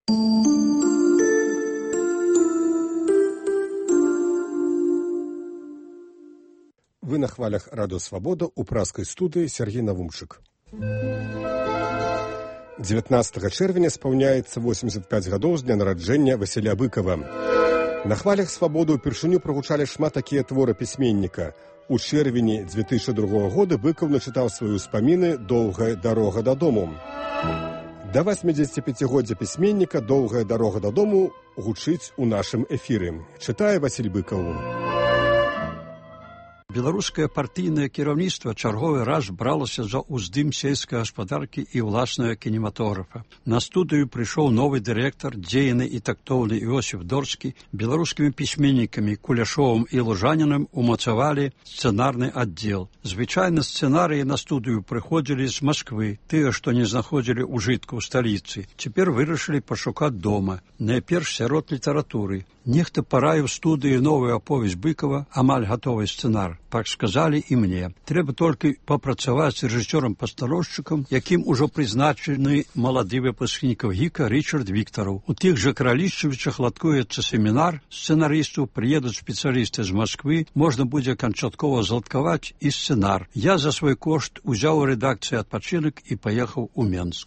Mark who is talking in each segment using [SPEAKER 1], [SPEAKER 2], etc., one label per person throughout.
[SPEAKER 1] Вы на хвалях Радио Свобода у праскай студыі Сергей Навумчык. 19 чэрвеня спаўняецца 85 гадоў з дня нараджэння Васіля Быкова. На хвалях Свабоды ўпершыню прагучалі шмат такія творы пісьменніка. У чэрвені 2002 года Быкаў начытаў свае ўспаміны «Доўгая дарога дадому». Да 85-годдзя пісьменніка «Доўгая дарога дадому» гучыць у нашым эфіры. Чытае Васіль Быкаў.
[SPEAKER 2] Беларускае партыйнае кіраўніцтва чарговы раз бралася за ўздым сельскай гаспадаркі і ўласнага кінематографа. На студыю прыйшоў новы дырэктар, дзейны і тактоўны Іосіф Дорскі. Беларускімі пісьменнікамі Куляшовым і Лужанінам умацавалі сцэнарны аддзел. Звычайна сцэнарыі на студыю прыходзілі з Масквы, тыя, што не знаходзілі ўжытку ў сталіцы. Цяпер вырашылі пашукаць дома, найперш сярод літаратуры. Нехта параіў студыі новую аповесць Быкова, амаль гатовы сцэнар. Так сказалі і мне. Трэба толькі папрацаваць з рэжысёрам-пастановшчыкам, якім ужо прызначаны малады выпускнік ГІКа Рычард Віктараў. У тых жа Каралішчавічах ладкуецца семінар сцэнарыстаў, прыедуць спецыялісты з Масквы, можна будзе канчаткова зладкаваць і сцэнар. Я за свой кошт узяў у рэдакцыі адпачынак і паехаў у Менск.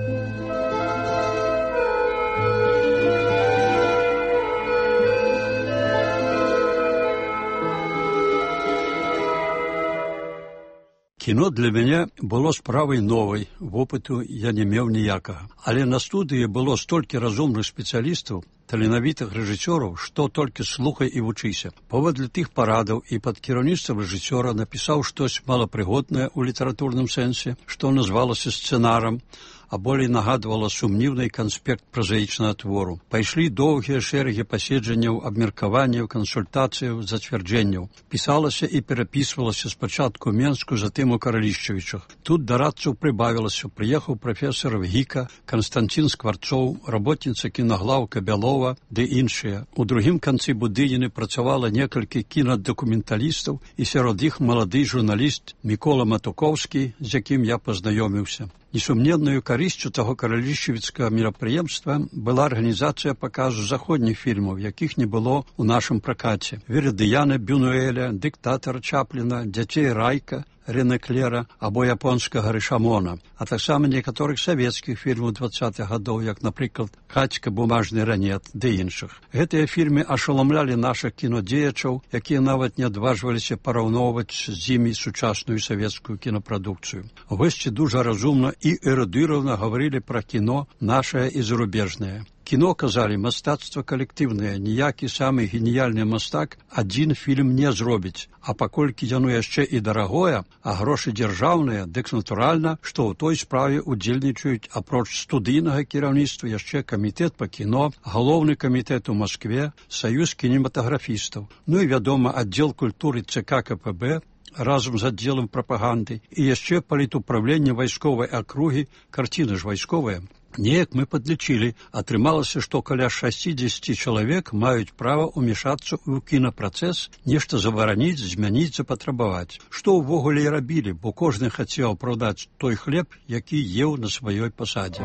[SPEAKER 2] Кіно для мяне было справай новай, вопыту я не меў ніякага. Але на студыі было столькі разумных спецыялістаў, таленавітых рэжысёраў, што толькі слухай і вучыся. Паводле тых парадаў і пад кіраўніцтвам рэжысёра напісаў штось малапрыгоднае ў літаратурным сэнсе, што назвалася сцэнарам, а болей нагадвала сумнівны канспект празаічнага твору. Пайшлі доўгія шэрагі паседжанняў, абмеркаванняў, кансультацыяў, зацвярджэнняў. Пісалася і перапісвалася спачатку ў Менску, затым у Каралішчавічах. Тут да радцаў прыбавілася. Прыехаў прафесар ГІКа, Канстанцін Скварцоў, работніца кінаглаўка Бялова ды іншыя. У другім канцы будыніны працавала некалькі кінадакументалістаў і сярод іх малады журналіст Мікола Матукоўскі, з якім я пазнаёміўся. Несумненнаю карысцю таго каралішчавіцкага мерапрыемства была арганізацыя паказу заходніх фільмаў, якіх не было ў нашым пракаце. Вердыяна Бюнуэля, Дыктатара Чапліна, Дзяцей Райка, Рене Клера або японскага Рышамона, а таксама некаторых савецкіх фільмаў 20-х гадоў, як, напрыклад, «Кацька, бумажны ранет» ды іншых. Гэтыя фільмы ашаламлялі нашых кінодзеячаў, якія нават не адважваліся параўноўваць з імі сучасную савецкую кінапрадукцыю. Госці дужа разумна і эрудыравана гаварылі пра кіно нашае і зарубежнае. Кіно, казалі, мастацтва калектыўнае, ніякі самы геніяльны мастак адзін фільм не зробіць, а паколькі яно яшчэ і дарагое, а грошы дзяржаўныя, дык натуральна, што ў той справе удзельнічаюць апроч студыйнага кіраўніцтва яшчэ камітэт па кіно, галоўны камітэт у Маскве, саюз кінематаграфістаў, ну і, вядома, аддзел культуры ЦК КПБ, разам з аддзелам прапаганды і яшчэ палітуправленне вайсковай акругі, карціна ж вайсковая. Неяк мы падлічылі, атрымалася, што каля 60 чалавек маюць права ўмешацца ў кінапрацэс, нешта забараніць, змяніць, запатрабаваць. Што ўвогуле і рабілі, бо кожны хацеў апраўдаць той хлеб, які еў на сваёй пасадзе.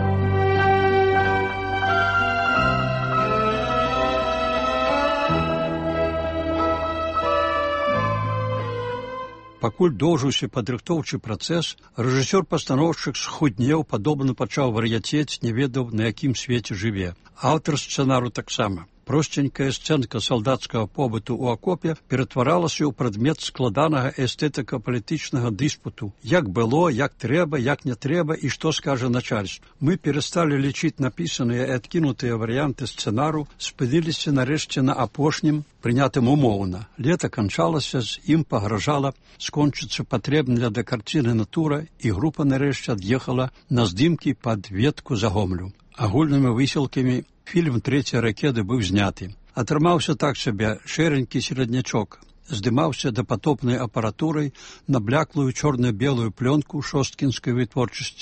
[SPEAKER 2] Пакуль доўжыўся падрыхтоўчы працэс, рэжысёр-пастаноўшчык схуднеў, падобна пачаў вар'яцець, не ведаў, на якім свеце жыве. Аўтар сцэнару таксама. Простенькая сцэнка салдацкага побыту ў акопе ператваралася ў прадмет складанага эстэтыка-палітычнага дыспуту. Як было, як трэба, як не трэба і што скажа начальство. Мы перасталі лічыць напісаныя і адкінутыя варыянты сцэнару, спыніліся нарэшце на апошнім, прынятым умоўна. Лета канчалася, з ім пагражала скончыцца патрэбная для карціны натура, і група нарэшце ад'ехала на здымкі пад ветку за Гомлю. Агульнымі высілкамі фільм «Трэція ракеты» быў зняты. Атрымаўся так сабе шэранькі сераднячок. Здымаўся дапатопнай апаратурай на бляклую чорна-белую плёнку шосткінскай вытворчасці.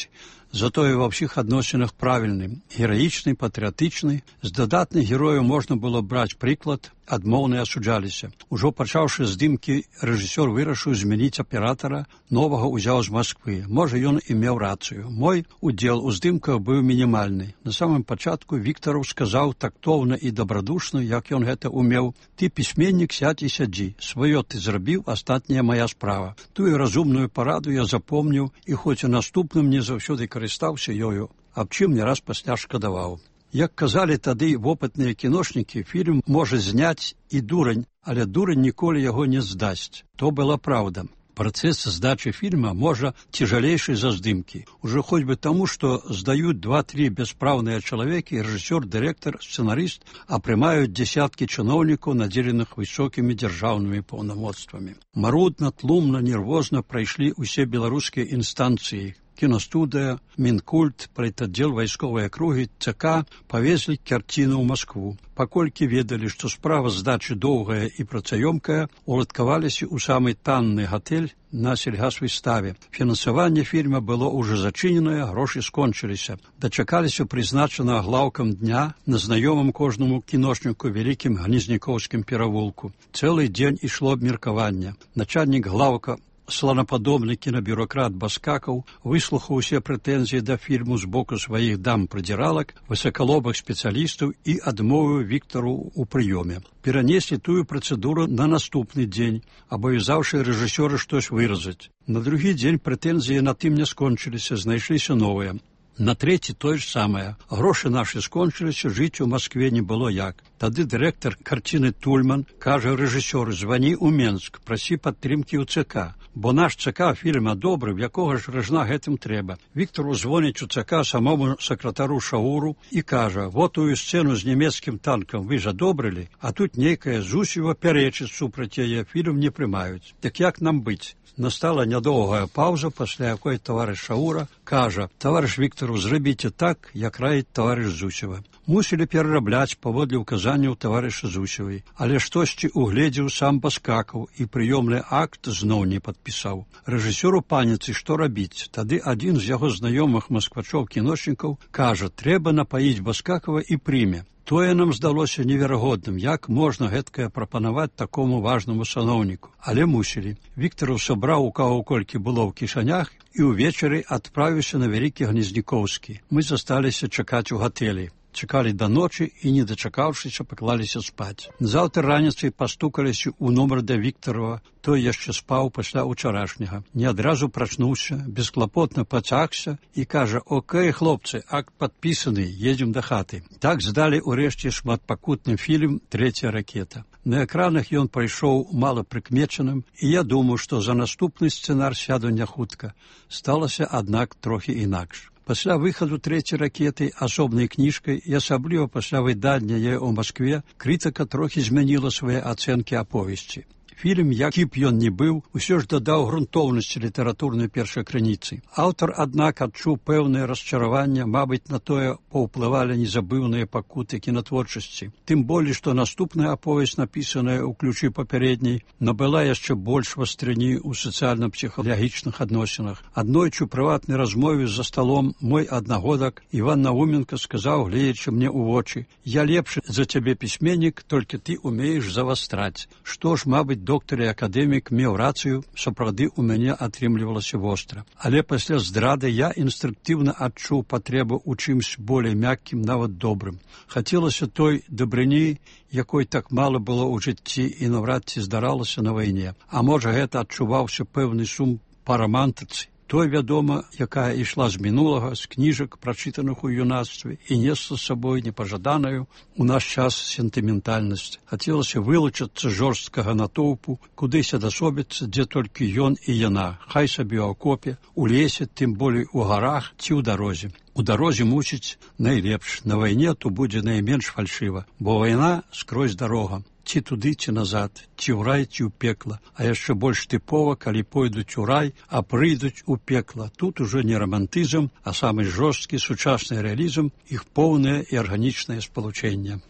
[SPEAKER 2] затое ва ўсіх адносінах правільны, гераічны, патрыятычны. З дадатных герояў можна было браць прыклад, адмоўныя асуджаліся. Ужо пачаўшы здымкі, рэжысёр вырашыў змяніць аператара, новага ўзяў з Масквы. Можа, ён і меў рацыю. Мой удзел у здымках быў мінімальны. На самым пачатку Віктараў сказаў тактоўна і дабрадушна, як ён гэта умеў: «Ты пісьменнік, сядь і сядзі. Сваё ты зрабіў, астатняя мая справа». Тую разумную параду я запомніў і хоць у наступным не заўсёды карыстаўся ёю, аб чым не раз пасля шкадаваў. Як казалі тады вопытныя кіношнікі, фільм можа зняць і дурань, але дурань ніколі яго не здасць. То была праўда. Працэс здачы фільма можа цяжалейшы за здымкі. Ужо хоць бы таму, што здаюць 2-3 бяспраўныя чалавекі, рэжысёр, дырэктар, сцэнарыст, а прымаюць дзясяткі чыноўнікаў, надзеленых высокімі дзяржаўнымі паўнамоцтвамі. Марудна, тлумна, нервозна прайшлі ўсе беларускія інстанцыі. Кіностудыя, Мінкульт, прайтаддзел вайсковай акругі, ЦК павезлі карціну ў Маскву. Паколькі ведалі, што справа здачы доўгая і працаёмкая, уладкаваліся ў самы танны гатэль на сельгасвыставе. Фінансаванне фільма было ўжо зачыненае, грошы скончыліся. Дачакаліся прызначанага глаўкам дня на знаёмым кожнаму кіношніку вялікім Гнезнякоўскім перавулку. Цэлы дзень ішло абмеркаванне. Начальнік глаўка, сланападобны кінабюракрат Баскакаў, выслухаў усе прэтэнзіі да фільму з боку сваіх дам-прыдзіралак, высакалобых спецыялістаў і адмовіў Віктару ў прыёме. Перанеслі тую працэдуру на наступны дзень, абавязаўшы рэжысёра штось выразаць. На другі дзень прэтэнзіі на тым не скончыліся, знайшліся новыя. На трэці тое ж самае. Грошы нашы скончыліся, жыць у Маскве не было як. Тады дырэктар карціны Тульман кажа рэжысёру: «Звані ў Менск, прасі падтрымкі ў ЦК, бо наш ЦК фільма добры, в якога ж ражна гэтым трэба». Віктару звоніць у ЦК самому сакратару Шауру і кажа: «Вот тую сцэну з нямецкім танкам вы ж адобрылі, а тут нейкая Зусева пярэчыць супраць яе, фільм не прымаюць. Так як нам быць?» Настала нядоўгая паўза, пасля якой таварыш Шаура кажа: «Таварыш Віктару, зрабіце так, як раіць таварыш Зусева». Мусілі перарабляць паводле ўказанняў таварыша Зусевай, але штосьці угледзеў сам Баскакаў і прыёмны акт зноў не падпісаў. Рэжысёру паніцы, што рабіць? Тады адзін з яго знаёмых масквачоў-кіношнікаў кажа: «Трэба напаіць Баскакава і прыме». Тое нам здалося неверагодным, як можна гэткае прапанаваць такому важнаму саноўніку. Але мусілі. Віктараў сабраў у каго колькі было ў кішанях і ўвечары адправіўся на вялікі Гнезнякоўскі. Мы засталіся чакаць у гатэлі. Чакалі да ночы і, не дачакаўшыся, паклаліся спаць. Заўтра раніцай пастукаліся ў нумар да Віктарава. Той яшчэ спаў пасля ўчарашняга. Не адразу прачнуўся, бесклапотна пацягся і кажа: «Окей, хлопцы, акт падпісаны, едзем да хаты». Так здалі ўрэшце шматпакутны фільм «Трэцяя ракета». На экранах ён пайшоў мала прыкмечаным, і я думаю, што за наступны сцэнар сяду не хутка. Сталася, аднак, трохі інакш. Пасля выхаду «Трэцяй ракеты» асобнай кніжкай і асабліва пасля выдання яе ў Маскве, крытыка трохі змяніла свае ацэнкі аповесці. Фільм, які б ён ні быў, усё ж дадаў грунтоўнасці літаратурнай першакрыніцы. Аўтар, аднак, адчуў пэўнае расчараванне, мабыць, на тое паўплывалі незабыўныя пакуты кінатворчасці. Тым болей, што наступная аповесць, напісаная ў ключы папярэдняй, набыла яшчэ больш вастрыні ў сацыяльна-псіхалагічных адносінах. Аднойчы ў прыватнай размове за сталом мой аднагодак Іван Науменка сказаў, гледзячы мне ў вочы: «Я лепшы за цябе пісьменнік, толькі ты умееш завастраць». Што ж, мабыць, доктар і акадэмік меў рацыю, сапраўды ў мяне атрымлівалася востра. Але пасля здрады я інстынктыўна адчуў патрэбу ў чымсь болей мяккім, нават добрым. Хацелася той дабрыні, якой так мала было ў жыцці і наўрад ці здаралася на вайне. А можа, гэта адчуваўся пэўны сум па рамантыцы. Той, вядома, якая ішла з мінулага, з кніжак, прачытаных у юнацтве, і несла з сабой непажаданую у наш час сентыментальнасць. Хацелася вылучацца жорсткага натоўпу, кудысь адасобіцца, дзе толькі ён і яна, хай сабе ў акопе, у лесе, тым болей у гарах ці ў дарозе. У дарозе мусіць найлепш, на вайне то будзе найменш фальшыва, бо вайна скрозь дарога. Ці туды, ці назад, ці ў рай, ці ў пекла, а яшчэ больш тыпова, калі пойдуць у рай, а прыйдуць у пекла. Тут ужо не рамантызм, а самы жорсткі сучасны рэалізм, іх поўнае і арганічнае спалучэнне.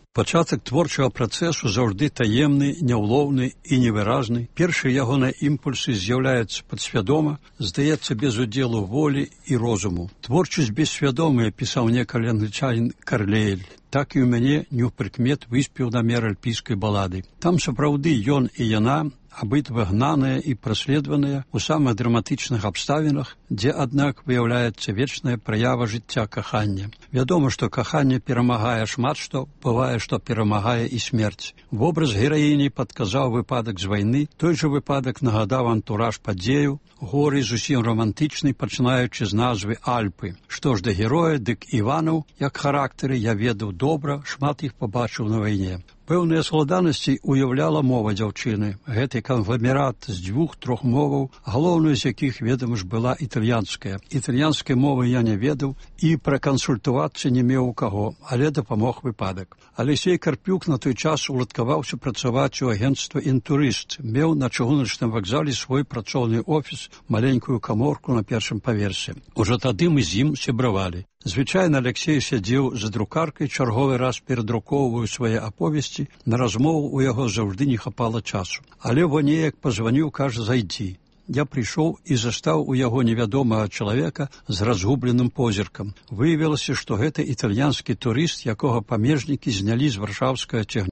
[SPEAKER 2] Пачатак творчага працэсу заўжды таемны, няўлоўны і невыразны. Першыя ягоныя імпульсы з'яўляюцца падсвядома, здаецца, без удзелу волі і розуму. Творчасць бессвядомая, пісаў некалі англічанін Карлейль. Так і ў мяне неўпрыкмет выспеў намер альпійскай балады. Там сапраўды ён і яна абидва гнаныя і праследваныя у самых драматычных абставінах, дзе, аднак, выяўляецца вечная праява жыцця кахання. Вядома, што каханне перамагае шмат што, бывае, што перамагае і смерць. Вобраз гераіні падказаў выпадак з вайны, той жа выпадак нагадаў антураж падзею, горы зусім романтычны, пачынаючы з назвы Альпы. Што ж да героя, дык Іванаў, як характары, я ведаў добра, шмат іх пабачыў на вайне. Пэўныя складанасці уяўляла мова дзяўчыны. Гэты кангламерат з 2-3 моваў, галоўную з якіх, ведама ж, была італьянская. Італьянскай мовы я не ведаў і пракансультавацца не меў у каго, але дапамог выпадак. Алексей Карпюк на той час уладкаваўся працаваць у агенцтва «Інтурыст», меў на чыгуначным вакзале свой працоўны офіс, маленькую каморку на першым паверсе. Ужо тады мы з ім сябравалі. Звычайна Алексей сядзеў за друкаркай, чарговы раз перадрукоўваў свае аповесці, на размову ў яго заўжды не хапала часу. Але во неяк пазваніў, кажа, зайдзі. Я прыйшоў і застаў у яго невядомага чалавека з разгубленым позіркам. Выявілася, што гэта італьянскі турыст, якога памежнікі знялі з варшаўскага цягніка.